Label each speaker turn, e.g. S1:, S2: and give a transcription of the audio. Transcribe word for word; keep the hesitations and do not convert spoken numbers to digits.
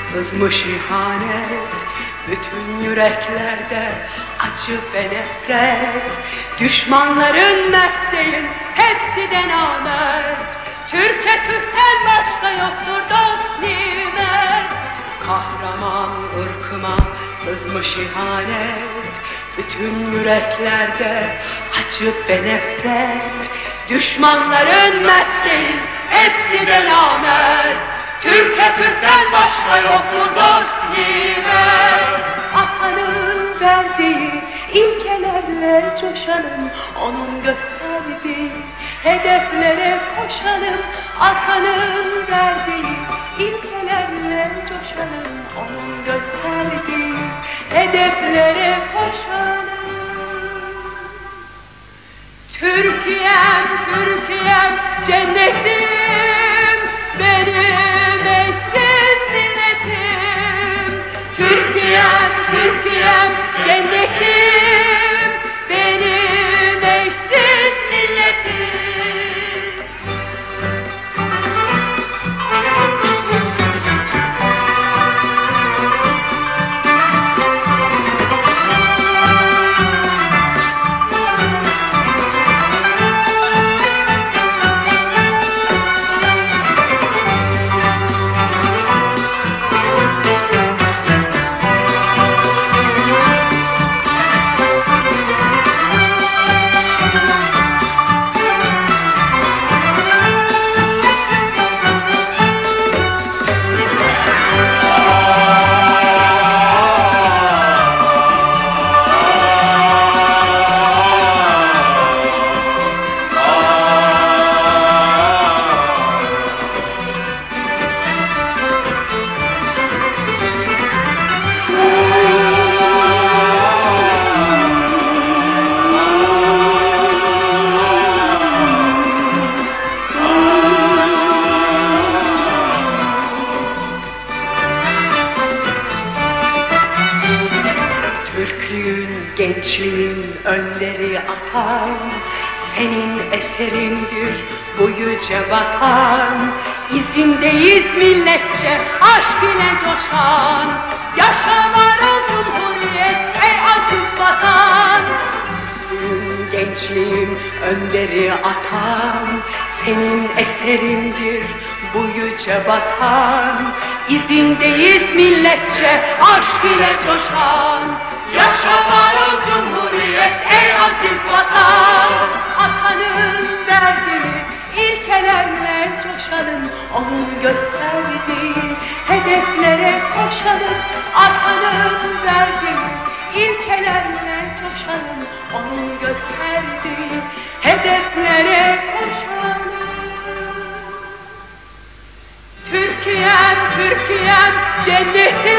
S1: sızmış ihanet bütün yüreklerde, acı ve nefret. Düşmanların mert değil, hepsi de namert. Türkiye Türk'ten başka yoktur dost nimet. Kahraman ırkıma sızmış ihanet bütün yüreklerde, acı ve nefret. Düşmanların mert değil, hepsi de namert. Türkiye Türk'ten başka yoktur dost nimet. Atanın verdiği ilkelerle coşalım, onun gösterdiği hedeflere koşalım. Atanın verdiği ilkelerle coşalım, onun gösterdiği hedeflere koşalım. Türkiye'm, Türkiye'm cennetim, benim eşsiz milletim. Türkiye'm, Türkiye'm cennetim, benim eşsiz milletim. Gençliğin önderi atan, senin eserindir bu yüce vatan. İzindeyiz milletçe aşk ile coşan, yaşa var ol Cumhuriyet ey aziz vatan. Gençliğin önderi atan, senin eserindir bu yüce vatan. İzindeyiz milletçe aşk ile coşan, yaşa var ol Cumhuriyet ey aziz vatan. Atanın verdiği ilkelerle coşalım, onun gösterdiği hedeflere koşalım. Atanın verdiği ilkelerle coşalım, onun gösterdiği hedeflere koşalım. Türkiye'm, Türkiye'm cennetim,